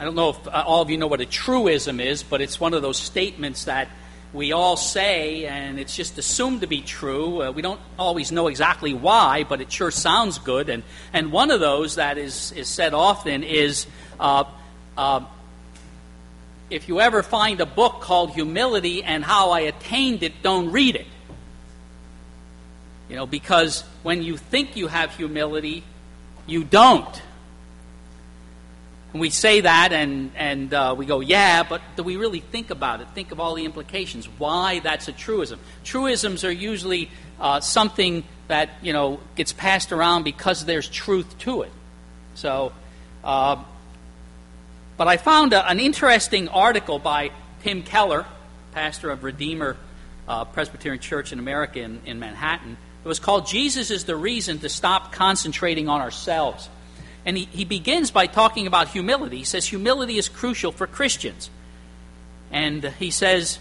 I don't know if all of you know what a truism is, but it's one of those statements that we all say, and it's just assumed to be true. We don't always know exactly why, but it sure sounds good. And one of those that is said often is, if you ever find a book called Humility and How I Attained It, don't read it. Because when you think you have humility, you don't. And we say that and we go, yeah, but do we really think about it? Think of all the implications. Why that's a truism. Truisms are usually something that, gets passed around because there's truth to it. So, but I found an interesting article by Tim Keller, pastor of Redeemer Presbyterian Church in America in Manhattan. It was called "Jesus is the Reason to Stop Concentrating on Ourselves." And he begins by talking about humility. He says humility is crucial for Christians. And he says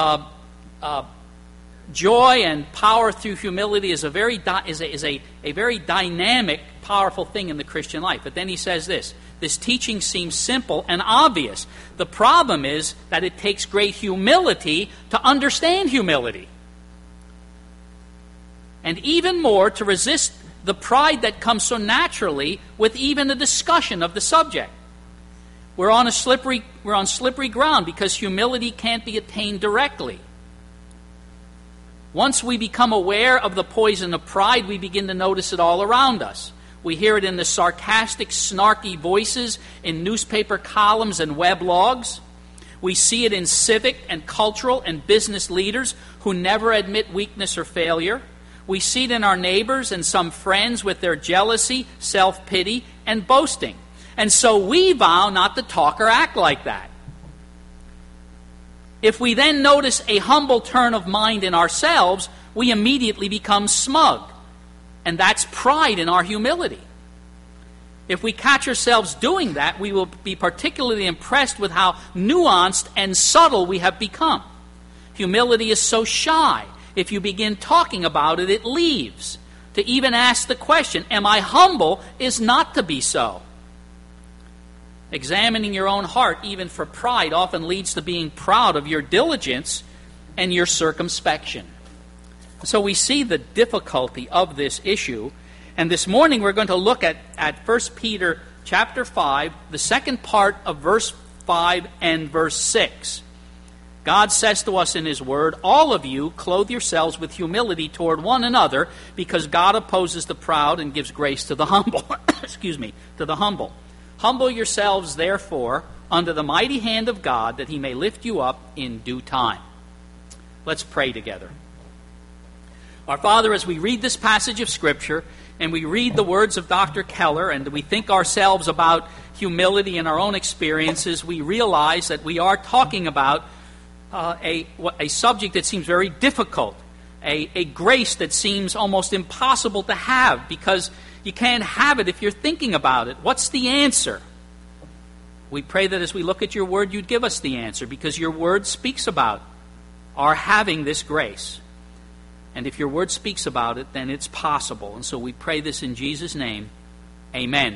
joy and power through humility is a very dynamic, powerful thing in the Christian life. But then he says this teaching seems simple and obvious. The problem is that it takes great humility to understand humility. And even more, to resist the pride that comes so naturally with even a discussion of the subject. We're on slippery ground because humility can't be attained directly. Once we become aware of the poison of pride, we begin to notice it all around us. We hear it in the sarcastic, snarky voices in newspaper columns and weblogs. We see it in civic and cultural and business leaders who never admit weakness or failure. We see it in our neighbors and some friends with their jealousy, self-pity, and boasting. And so we vow not to talk or act like that. If we then notice a humble turn of mind in ourselves, we immediately become smug. And that's pride in our humility. If we catch ourselves doing that, we will be particularly impressed with how nuanced and subtle we have become. Humility is so shy. If you begin talking about it, it leaves. To even ask the question, am I humble, is not to be so. Examining your own heart, even for pride, often leads to being proud of your diligence and your circumspection. So we see the difficulty of this issue. And this morning we're going to look at 1 Peter chapter 5, the second part of verse 5 and verse 6. God says to us in His Word, all of you clothe yourselves with humility toward one another, because God opposes the proud and gives grace to the humble. To the humble. Humble yourselves, therefore, under the mighty hand of God, that He may lift you up in due time. Let's pray together. Our Father, as we read this passage of Scripture, and we read the words of Dr. Keller, and we think ourselves about humility in our own experiences, we realize that we are talking about a subject that seems very difficult, a grace that seems almost impossible to have, because you can't have it if you're thinking about it. What's the answer? We pray that as we look at your word, you'd give us the answer, because your word speaks about our having this grace. And if your word speaks about it, then it's possible. And so we pray this in Jesus' name. Amen.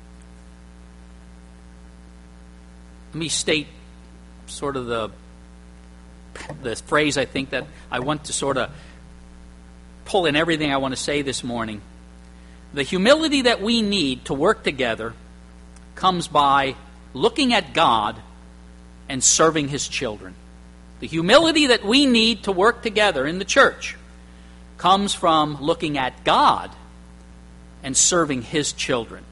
Let me state sort of the phrase I think that I want to sort of pull in everything I want to say this morning. The humility that we need to work together comes by looking at God and serving His children. The humility that we need to work together in the church comes from looking at God and serving His children.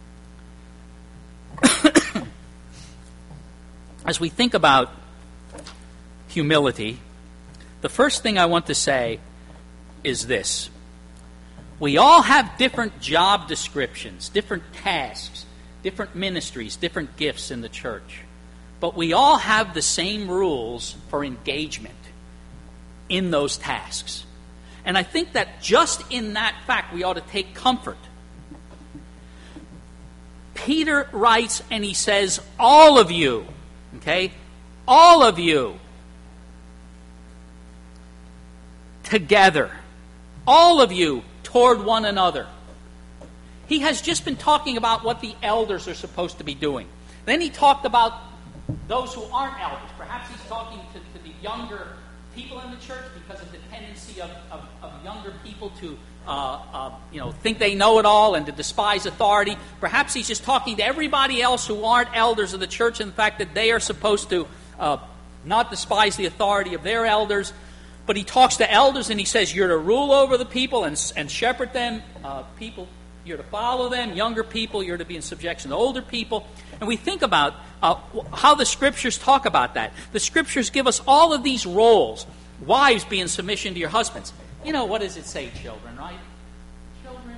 As we think about humility, the first thing I want to say is this. We all have different job descriptions, different tasks, different ministries, different gifts in the church. But we all have the same rules for engagement in those tasks. And I think that just in that fact we ought to take comfort. Peter writes and he says, all of you, okay, all of you, together, all of you toward one another. He has just been talking about what the elders are supposed to be doing. Then he talked about those who aren't elders. Perhaps he's talking to the younger people in the church because of the tendency of younger people to think they know it all and to despise authority. Perhaps he's just talking to everybody else who aren't elders of the church and the fact that they are supposed to not despise the authority of their elders. But he talks to elders and he says, you're to rule over the people and shepherd them. People, you're to follow them. Younger people, you're to be in subjection to older people. And we think about how the Scriptures talk about that. The Scriptures give us all of these roles. Wives, be in submission to your husbands. You know, what does it say, children, right? Children,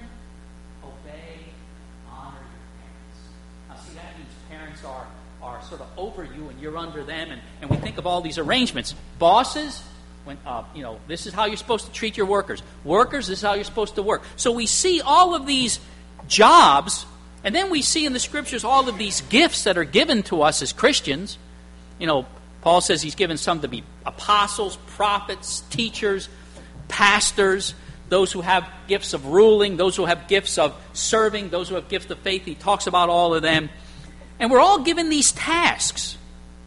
obey, honor your parents. Now, see, that means parents are sort of over you and you're under them. And we think of all these arrangements. Bosses, this is how you're supposed to treat your workers. Workers, this is how you're supposed to work. So we see all of these jobs, and then we see in the Scriptures all of these gifts that are given to us as Christians. Paul says he's given some to be apostles, prophets, teachers, pastors, those who have gifts of ruling, those who have gifts of serving, those who have gifts of faith. He talks about all of them. And we're all given these tasks.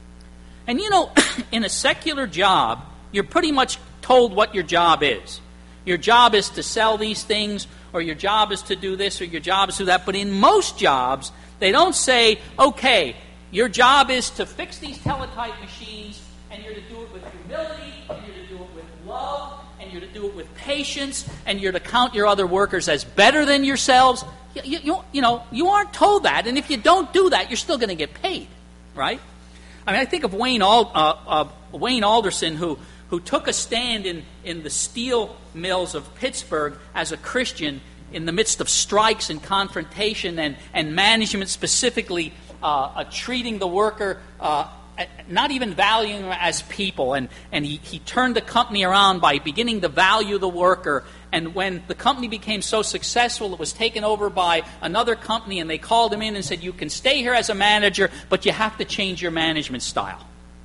And in a secular job, you're pretty much told what your job is. Your job is to sell these things, or your job is to do this, or your job is to do that. But in most jobs, they don't say, okay, your job is to fix these teletype machines, and you're to do it with humility, and you're to do it with love, and you're to do it with patience, and you're to count your other workers as better than yourselves. You aren't told that, and if you don't do that, you're still going to get paid, right? I mean, I think of Wayne Alderson, who took a stand in the steel mills of Pittsburgh as a Christian in the midst of strikes and confrontation and management specifically treating the worker, not even valuing them as people. And he turned the company around by beginning to value the worker. And when the company became so successful, it was taken over by another company, and they called him in and said, you can stay here as a manager, but you have to change your management style.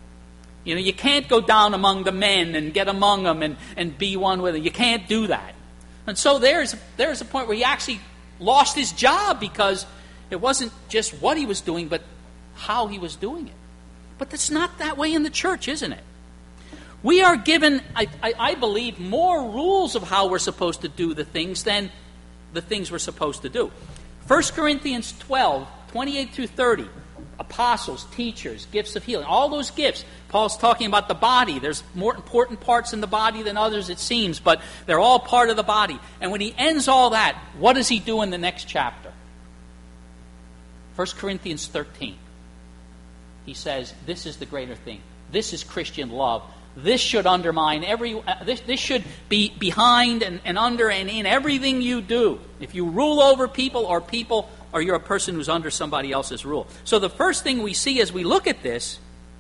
You can't go down among the men and get among them and be one with them. You can't do that. And so there's a point where he actually lost his job because it wasn't just what he was doing, but how he was doing it. But that's not that way in the church, isn't it? We are given, I believe, more rules of how we're supposed to do the things than the things we're supposed to do. 1 Corinthians 12, 28 through 30. Apostles, teachers, gifts of healing, all those gifts. Paul's talking about the body. There's more important parts in the body than others, it seems, but they're all part of the body. And when he ends all that, what does he do in the next chapter? 1 Corinthians 13. He says, this is the greater thing. This is Christian love. This should undermine this should be behind and under and in everything you do. If you rule over people, or you're a person who's under somebody else's rule. So the first thing we see as we look at this,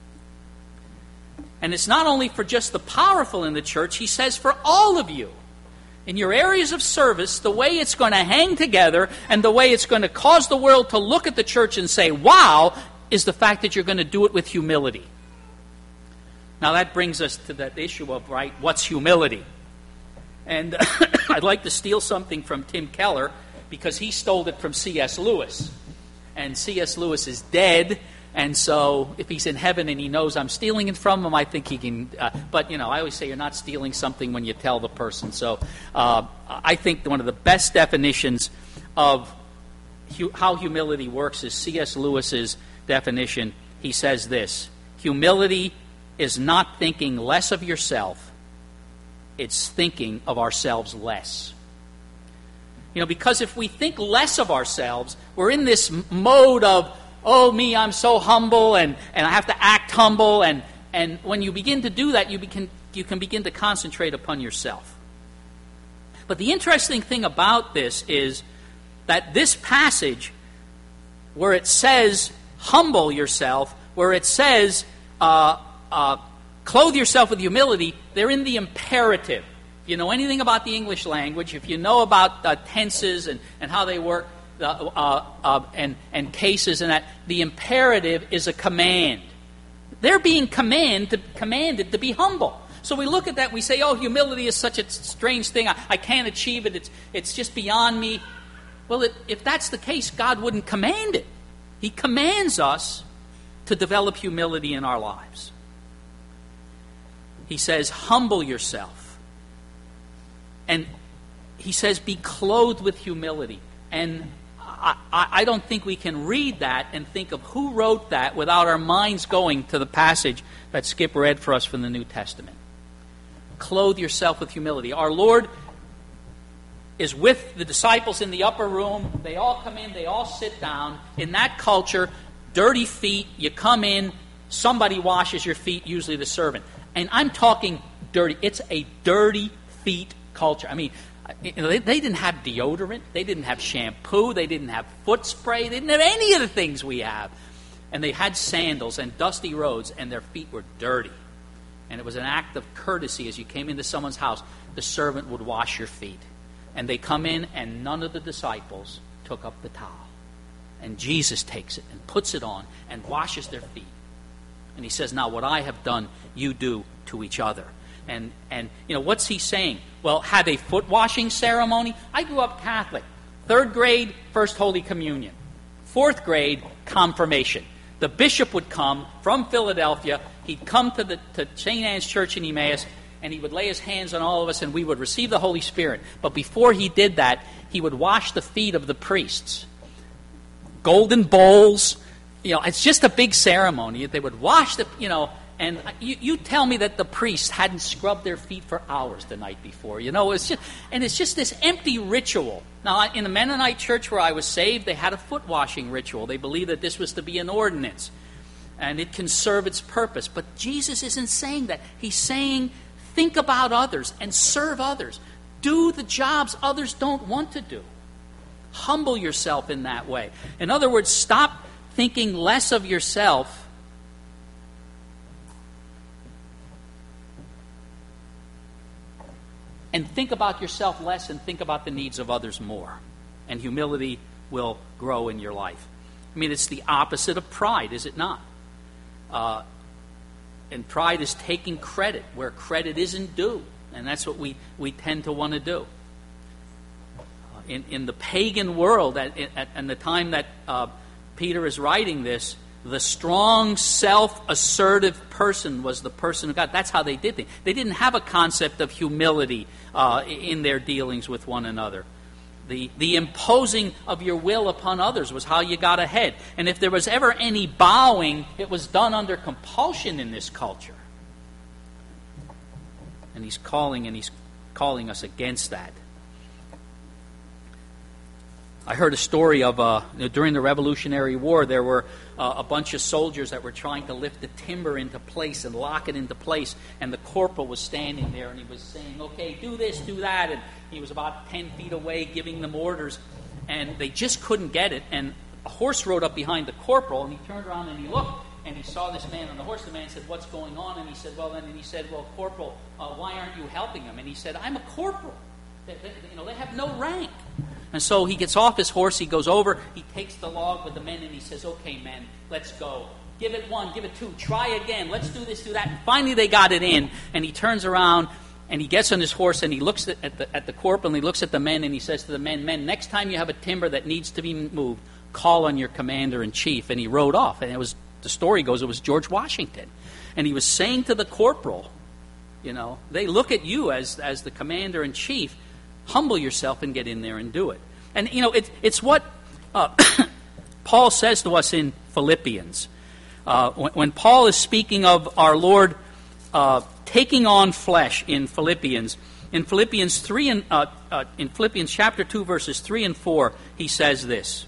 and it's not only for just the powerful in the church, he says for all of you. In your areas of service, the way it's going to hang together and the way it's going to cause the world to look at the church and say, wow, is the fact that you're going to do it with humility. Now that brings us to that issue of, what's humility? And I'd like to steal something from Tim Keller, because he stole it from C.S. Lewis. And C.S. Lewis is dead, and so if he's in heaven and he knows I'm stealing it from him, I think he can... but, I always say you're not stealing something when you tell the person. So I think one of the best definitions of how humility works is C.S. Lewis's definition. He says this: humility is not thinking less of yourself, it's thinking of ourselves less. Because if we think less of ourselves, we're in this mode of, oh, me, I'm so humble, and I have to act humble, and when you begin to do that, you can begin to concentrate upon yourself. But the interesting thing about this is that this passage, where it says, humble yourself, where it says, clothe yourself with humility, they're in the imperative. If you know anything about the English language, if you know about tenses and how they work, and cases and that, the imperative is a command. They're being commanded to be humble. So we look at that and we say, oh, humility is such a strange thing. I can't achieve it. It's just beyond me. Well, if that's the case, God wouldn't command it. He commands us to develop humility in our lives. He says, humble yourself. And he says, be clothed with humility. And I don't think we can read that and think of who wrote that without our minds going to the passage that Skip read for us from the New Testament. Clothe yourself with humility. Our Lord is with the disciples in the upper room. They all come in, they all sit down. In that culture, dirty feet, you come in, somebody washes your feet, usually the servant. And I'm talking dirty. It's a dirty feet culture. I mean, they didn't have deodorant. They didn't have shampoo. They didn't have foot spray. They didn't have any of the things we have. And they had sandals and dusty roads, and their feet were dirty. And it was an act of courtesy as you came into someone's house. The servant would wash your feet. And they come in, and none of the disciples took up the towel. And Jesus takes it and puts it on and washes their feet. And he says, now what I have done, you do to each other. And what's he saying? Well, have a foot washing ceremony. I grew up Catholic. 3rd grade, First Holy Communion. 4th grade, confirmation. The bishop would come from Philadelphia. He'd come to St. Anne's Church in Emmaus, and he would lay his hands on all of us, and we would receive the Holy Spirit. But before he did that, he would wash the feet of the priests. Golden bowls. It's just a big ceremony. They would wash and you tell me that the priests hadn't scrubbed their feet for hours the night before. It's just this empty ritual. Now, in the Mennonite church where I was saved, they had a foot washing ritual. They believed that this was to be an ordinance, and it can serve its purpose. But Jesus isn't saying that. He's saying, think about others and serve others. Do the jobs others don't want to do. Humble yourself in that way. In other words, stop thinking less of yourself and think about yourself less and think about the needs of others more. And humility will grow in your life. I mean, it's the opposite of pride, is it not? And pride is taking credit where credit isn't due. And that's what we tend to want to do. In the pagan world, at the time that Peter is writing this, the strong, self-assertive person was the person of God. That's how they did things. They didn't have a concept of humility in their dealings with one another. The imposing of your will upon others was how you got ahead. And if there was ever any bowing, it was done under compulsion in this culture. And he's calling us against that. I heard a story of during the Revolutionary War, there were a bunch of soldiers that were trying to lift the timber into place and lock it into place, and the corporal was standing there and he was saying, okay, do this, do that, and he was about 10 feet away giving them orders, and they just couldn't get it, and a horse rode up behind the corporal, and he turned around and he looked, and he saw this man on the horse. The man said, what's going on? And he said, well, corporal, why aren't you helping him? And he said, I'm a corporal. They have no rank. And so he gets off his horse, he goes over, he takes the log with the men, and he says, okay, men, let's go. Give it 1, give it 2, try again, let's do this, do that. And finally they got it in, and he turns around, and he gets on his horse, and he looks at the corporal, and he looks at the men, and he says to the men, next time you have a timber that needs to be moved, call on your commander-in-chief. And he rode off, and the story goes, it was George Washington. And he was saying to the corporal, they look at you as the commander-in-chief. Humble yourself and get in there and do it. And, it's what Paul says to us in Philippians. When Paul is speaking of our Lord taking on flesh in Philippians 3 and in Philippians chapter 2, verses 3 and 4, he says this: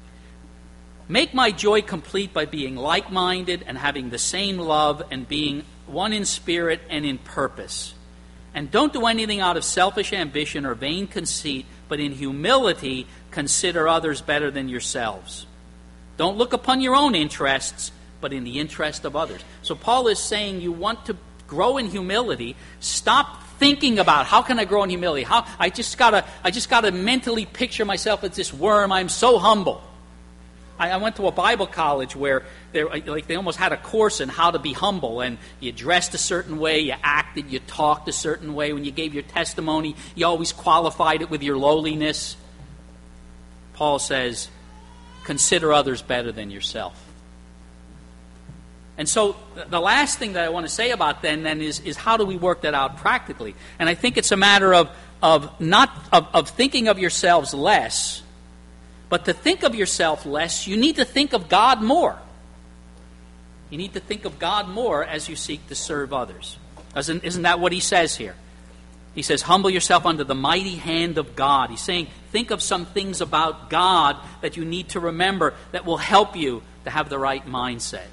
make my joy complete by being like-minded and having the same love and being one in spirit and in purpose. And don't do anything out of selfish ambition or vain conceit, but in humility consider others better than yourselves. Don't look upon your own interests, but in the interest of others. So Paul is saying you want to grow in humility. Stop thinking about how can I grow in humility? I just gotta mentally picture myself as this worm. I'm so humble. I went to a Bible college where they almost had a course in how to be humble, and you dressed a certain way, you acted, you talked a certain way. When you gave your testimony, you always qualified it with your lowliness. Paul says, consider others better than yourself. And so the last thing that I want to say about then is how do we work that out practically? And I think it's a matter of thinking of yourselves less, but to think of yourself less, you need to think of God more. You need to think of God more as you seek to serve others. Isn't that what he says here? He says, humble yourself under the mighty hand of God. He's saying, think of some things about God that you need to remember that will help you to have the right mindset.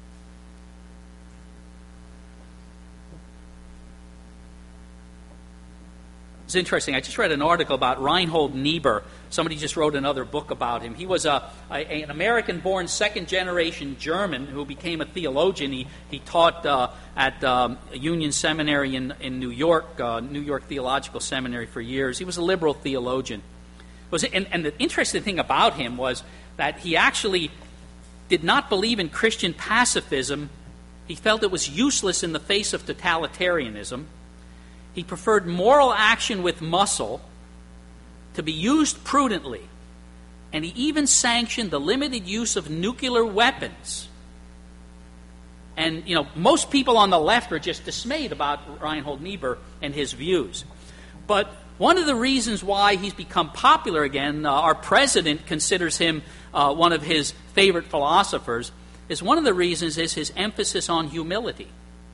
It's interesting. I just read an article about Reinhold Niebuhr. Somebody just wrote another book about him. He was an American-born second-generation German who became a theologian. He taught at Union Seminary in New York, New York Theological Seminary for years. He was a liberal theologian. And the interesting thing about him was that he actually did not believe in Christian pacifism. He felt it was useless in the face of totalitarianism. He preferred moral action with muscle to be used prudently. And he even sanctioned the limited use of nuclear weapons. And, most people on the left are just dismayed about Reinhold Niebuhr and his views. But one of the reasons why he's become popular again, our president considers him one of his favorite philosophers, is one of the reasons is his emphasis on humility.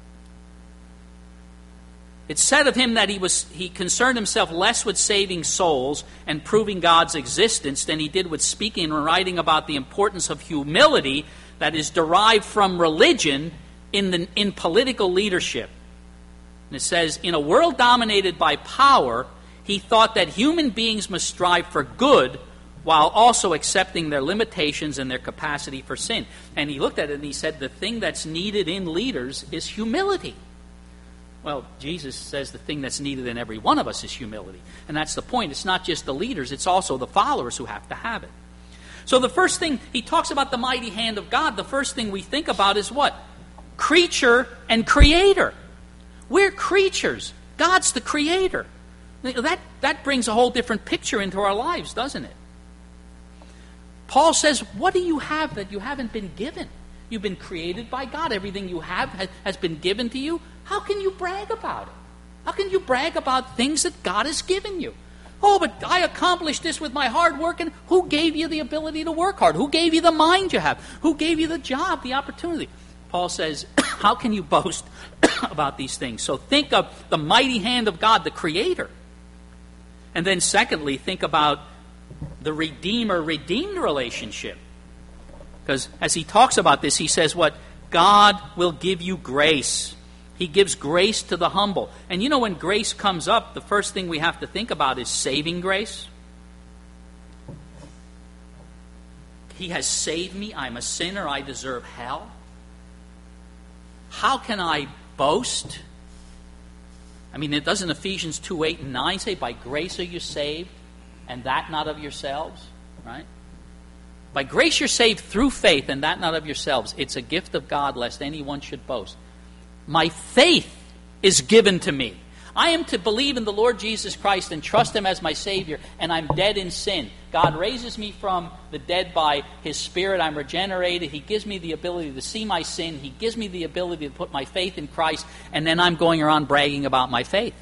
It's said of him that he concerned himself less with saving souls and proving God's existence than he did with speaking and writing about the importance of humility that is derived from religion in political leadership. And it says, in a world dominated by power, he thought that human beings must strive for good while also accepting their limitations and their capacity for sin. And he looked at it and he said, the thing that's needed in leaders is humility. Well, Jesus says the thing that's needed in every one of us is humility. And that's the point. It's not just the leaders, it's also the followers who have to have it. So the first thing, he talks about the mighty hand of God. The first thing we think about is what? Creature and creator. We're creatures. God's the creator. That brings a whole different picture into our lives, doesn't it? Paul says, what do you have that you haven't been given? You've been created by God. Everything you have has been given to you. How can you brag about it? How can you brag about things that God has given you? Oh, but I accomplished this with my hard work. And who gave you the ability to work hard? Who gave you the mind you have? Who gave you the job, the opportunity? Paul says, how can you boast about these things? So think of the mighty hand of God, the Creator. And then secondly, think about the Redeemer-redeemed relationship. Because as he talks about this, he says what? God will give you grace. He gives grace to the humble. And when grace comes up, the first thing we have to think about is saving grace. He has saved me. I'm a sinner. I deserve hell. How can I boast? I mean, it doesn't Ephesians 2:8 and 9 say, by grace are you saved, and that not of yourselves, right? By grace you're saved through faith, and that not of yourselves. It's a gift of God, lest anyone should boast. My faith is given to me. I am to believe in the Lord Jesus Christ and trust Him as my Savior, and I'm dead in sin. God raises me from the dead by His Spirit. I'm regenerated. He gives me the ability to see my sin. He gives me the ability to put my faith in Christ, and then I'm going around bragging about my faith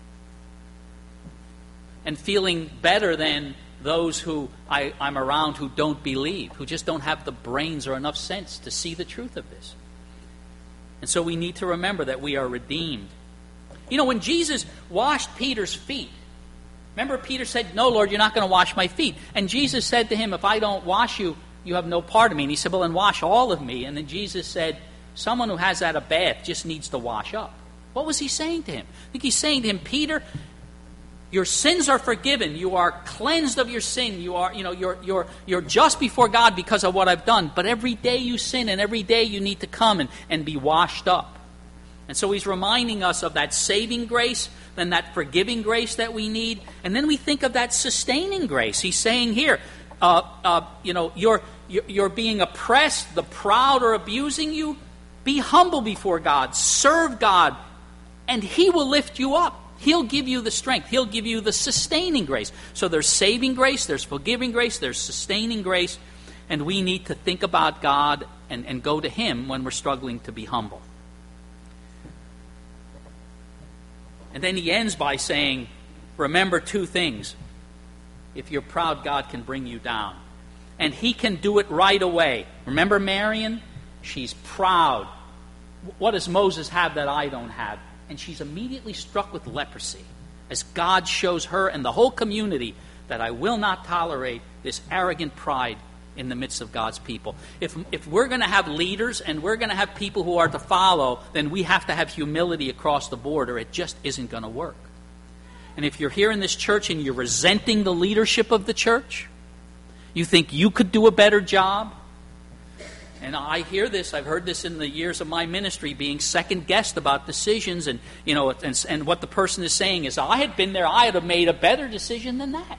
and feeling better than those who I'm around who don't believe, who just don't have the brains or enough sense to see the truth of this. And so we need to remember that we are redeemed. When Jesus washed Peter's feet, remember Peter said, no, Lord, you're not going to wash my feet. And Jesus said to him, if I don't wash you, you have no part of me. And he said, well, then wash all of me. And then Jesus said, someone who has had a bath just needs to wash up. What was he saying to him? I think he's saying to him, Peter, your sins are forgiven. You are cleansed of your sin. You are, you're just before God because of what I've done. But every day you sin, and every day you need to come and be washed up. And so he's reminding us of that saving grace, then that forgiving grace that we need, and then we think of that sustaining grace. He's saying here, you're being oppressed, the proud are abusing you. Be humble before God, serve God, and He will lift you up. He'll give you the strength. He'll give you the sustaining grace. So there's saving grace, there's forgiving grace, there's sustaining grace. And we need to think about God and go to Him when we're struggling to be humble. And then he ends by saying, remember two things. If you're proud, God can bring you down. And He can do it right away. Remember Marion? She's proud. What does Moses have that I don't have? And she's immediately struck with leprosy, as God shows her and the whole community that I will not tolerate this arrogant pride in the midst of God's people. If we're going to have leaders and we're going to have people who are to follow, then we have to have humility across the board, or it just isn't going to work. And if you're here in this church and you're resenting the leadership of the church, you think you could do a better job, and I hear this, I've heard this in the years of my ministry, being second-guessed about decisions, and what the person is saying is, I had been there, I had have made a better decision than that.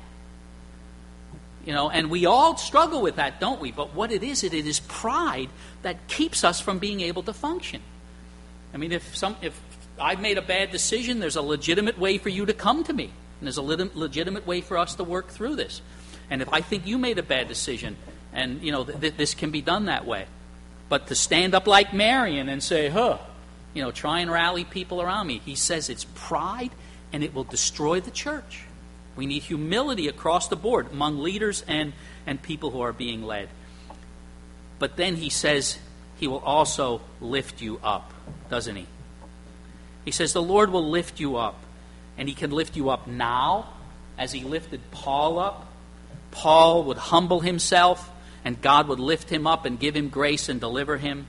And we all struggle with that, don't we? But what it is pride that keeps us from being able to function. I mean, if I've made a bad decision, there's a legitimate way for you to come to me. And there's a legitimate way for us to work through this. And if I think you made a bad decision, and, this can be done that way. But to stand up like Marion and say, try and rally people around me. He says it's pride, and it will destroy the church. We need humility across the board among leaders and people who are being led. But then he says He will also lift you up, doesn't He? He says the Lord will lift you up. And He can lift you up now, as He lifted Paul up. Paul would humble himself, and God would lift him up and give him grace and deliver him.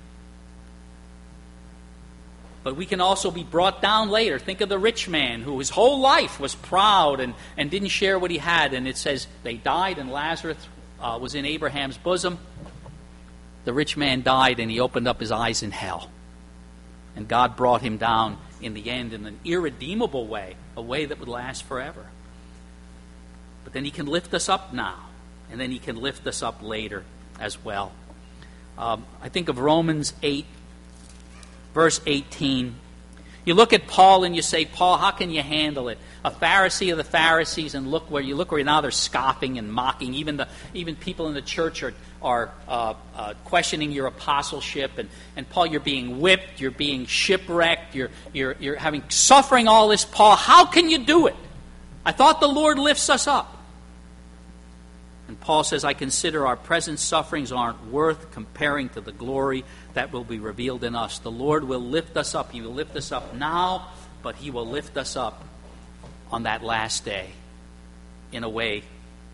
But we can also be brought down later. Think of the rich man who his whole life was proud and didn't share what he had. And it says they died, and Lazarus was in Abraham's bosom. The rich man died, and he opened up his eyes in hell. And God brought him down in the end in an irredeemable way, a way that would last forever. But then He can lift us up now, and then He can lift us up later as well. I think of Romans 8, verse 18. You look at Paul and you say, Paul, how can you handle it? A Pharisee of the Pharisees, and look where now they're scoffing and mocking. Even people in the church are questioning your apostleship. And Paul, you're being whipped, you're being shipwrecked, you're having suffering all this. Paul, how can you do it? I thought the Lord lifts us up. And Paul says, I consider our present sufferings aren't worth comparing to the glory that will be revealed in us. The Lord will lift us up. He will lift us up now, but He will lift us up on that last day in a way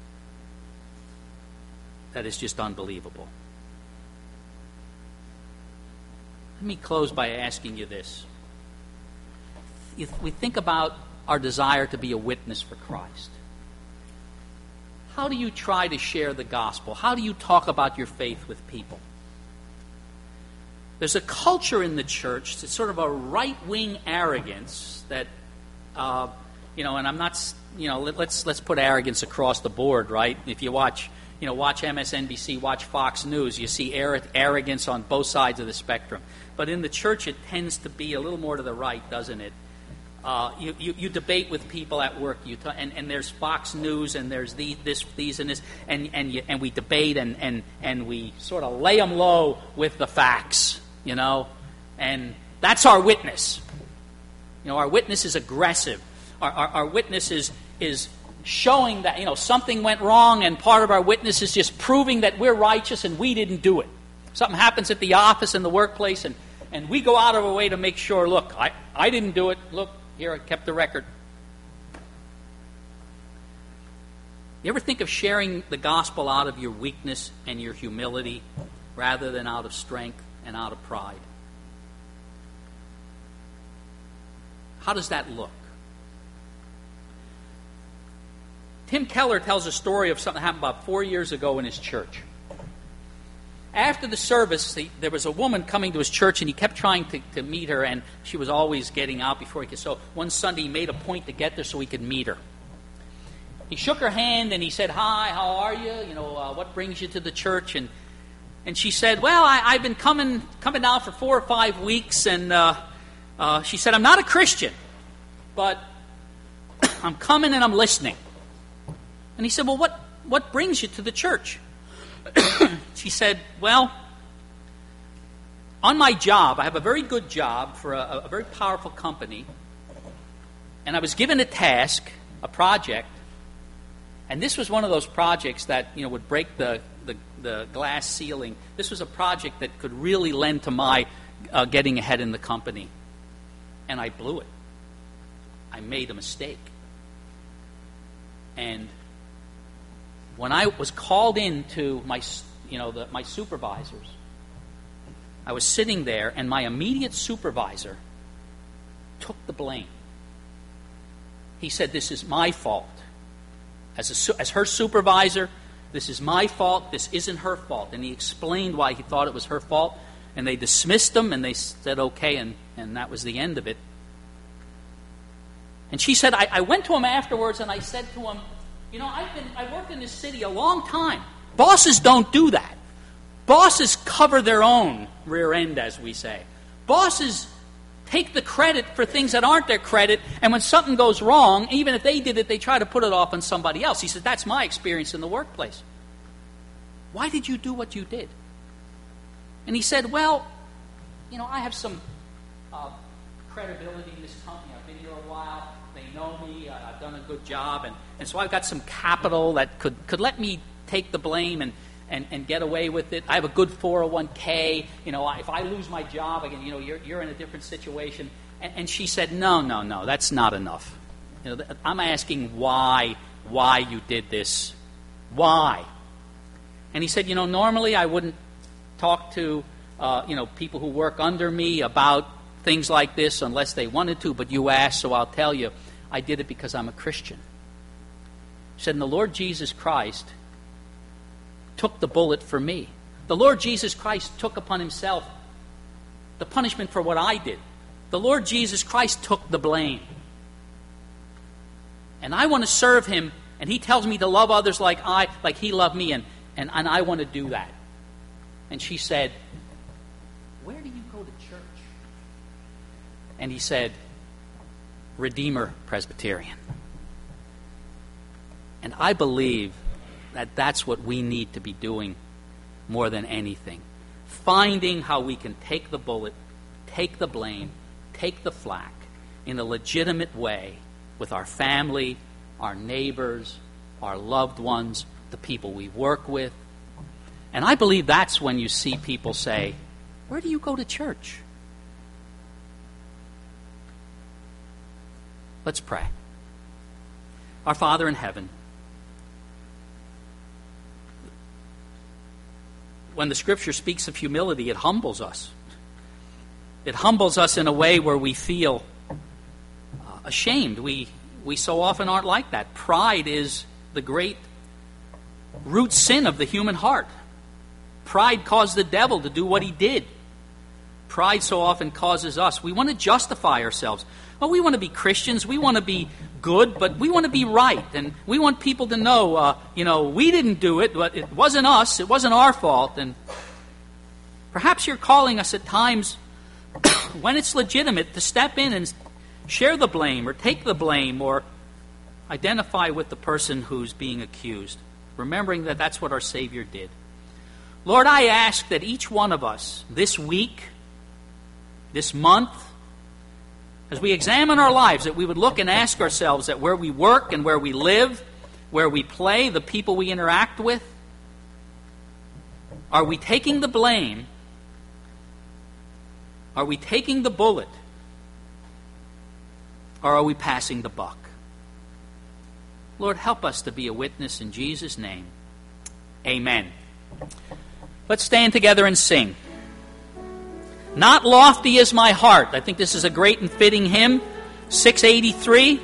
that is just unbelievable. Let me close by asking you this. If we think about our desire to be a witness for Christ, how do you try to share the gospel? How do you talk about your faith with people? There's a culture in the church, it's sort of a right-wing arrogance that, and I'm not, let's put arrogance across the board, right? If you watch MSNBC, watch Fox News, you see arrogance on both sides of the spectrum. But in the church, it tends to be a little more to the right, doesn't it? You debate with people at work, and there's Fox News, and there's these and this, and we debate, and we sort of lay them low with the facts, and that's our witness. Our witness is aggressive. Our witness is showing that something went wrong, and part of our witness is just proving that we're righteous and we didn't do it. Something happens at the office, in the workplace, and we go out of our way to make sure, look, I didn't do it. Look, here, I kept the record. You ever think of sharing the gospel out of your weakness and your humility rather than out of strength and out of pride? How does that look? Tim Keller tells a story of something that happened about 4 years ago in his church. After the service, there was a woman coming to his church, and he kept trying to meet her, and she was always getting out before he could. So one Sunday, he made a point to get there so he could meet her. He shook her hand, and he said, "Hi, how are you? What brings you to the church?" And she said, "Well, I've been coming now for 4 or 5 weeks," and she said, "I'm not a Christian, but I'm coming and I'm listening." And he said, "Well, what brings you to the church?" She said, well, on my job, I have a very good job for a very powerful company, and I was given a task, a project, and this was one of those projects that would break the glass ceiling. This was a project that could really lend to my getting ahead in the company, and I blew it. I made a mistake. And when I was called in to my supervisors, I was sitting there, and my immediate supervisor took the blame. He said, "This is my fault. As her supervisor, this is my fault. This isn't her fault." And he explained why he thought it was her fault. And they dismissed him, and they said, okay, and that was the end of it. And she said, I went to him afterwards, and I said to him, I worked in this city a long time. Bosses don't do that. Bosses cover their own rear end, as we say. Bosses take the credit for things that aren't their credit, and when something goes wrong, even if they did it, they try to put it off on somebody else. He said, that's my experience in the workplace. Why did you do what you did? And he said, well, I have some credibility in this company. I've been here a while. They know me. I've done a good job. And so I've got some capital that could let me take the blame and get away with it. I have a good 401k. If I lose my job, again, you're in a different situation. And she said, no, that's not enough. I'm asking why you did this. Why? And he said, normally I wouldn't talk to people who work under me about things like this unless they wanted to, but you asked, so I'll tell you, I did it because I'm a Christian. He said, and the Lord Jesus Christ took the bullet for me. The Lord Jesus Christ took upon himself the punishment for what I did. The Lord Jesus Christ took the blame. And I want to serve him, and he tells me to love others like he loved me, and I want to do that. And she said, where do you go to church? And he said, Redeemer Presbyterian. And I believe that that's what we need to be doing more than anything. Finding how we can take the bullet, take the blame, take the flak in a legitimate way with our family, our neighbors, our loved ones, the people we work with. And I believe that's when you see people say, where do you go to church? Let's pray. Our Father in heaven, when the Scripture speaks of humility, it humbles us. It humbles us in a way where we feel ashamed. We so often aren't like that. Pride is the great root sin of the human heart. Pride caused the devil to do what he did. Pride so often causes us. We want to justify ourselves. Well, we want to be Christians. We want to be good, but we want to be right. And we want people to know, we didn't do it, but it wasn't us. It wasn't our fault. And perhaps you're calling us at times when it's legitimate to step in and share the blame or take the blame or identify with the person who's being accused, remembering that that's what our Savior did. Lord, I ask that each one of us this week, this month, as we examine our lives, that we would look and ask ourselves that where we work and where we live, where we play, the people we interact with, are we taking the blame? Are we taking the bullet? Or are we passing the buck? Lord, help us to be a witness in Jesus' name. Amen. Let's stand together and sing. Not lofty is my heart. I think this is a great and fitting hymn. 683.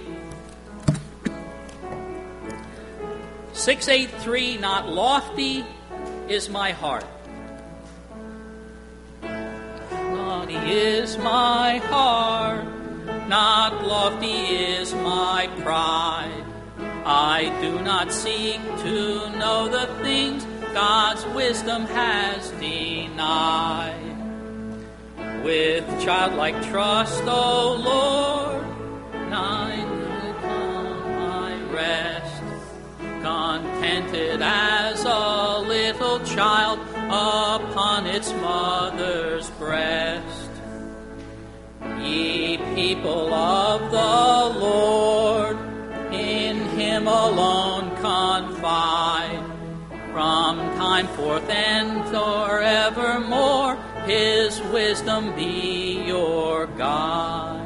683, not lofty is my heart. Lofty is my heart, not lofty is my pride. I do not seek to know the things God's wisdom has denied. With childlike trust, O Lord, nigh upon my rest, contented as a little child upon its mother's breast. Ye people of the Lord, in him alone confide. From time forth and forevermore, his wisdom be your guide.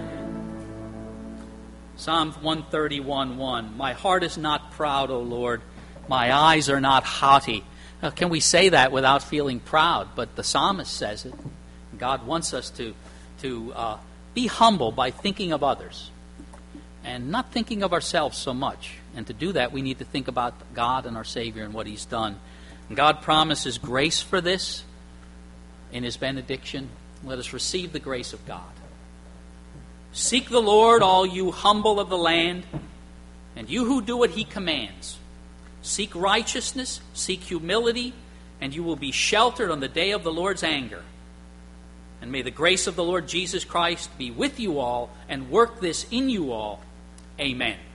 Psalm 131:1. My heart is not proud, O Lord. My eyes are not haughty. Now, can we say that without feeling proud? But the psalmist says it. God wants us to be humble by thinking of others and not thinking of ourselves so much. And to do that, we need to think about God and our Savior and what He's done. And God promises grace for this in His benediction. Let us receive the grace of God. Seek the Lord, all you humble of the land, and you who do what He commands. Seek righteousness, seek humility, and you will be sheltered on the day of the Lord's anger. And may the grace of the Lord Jesus Christ be with you all and work this in you all. Amen.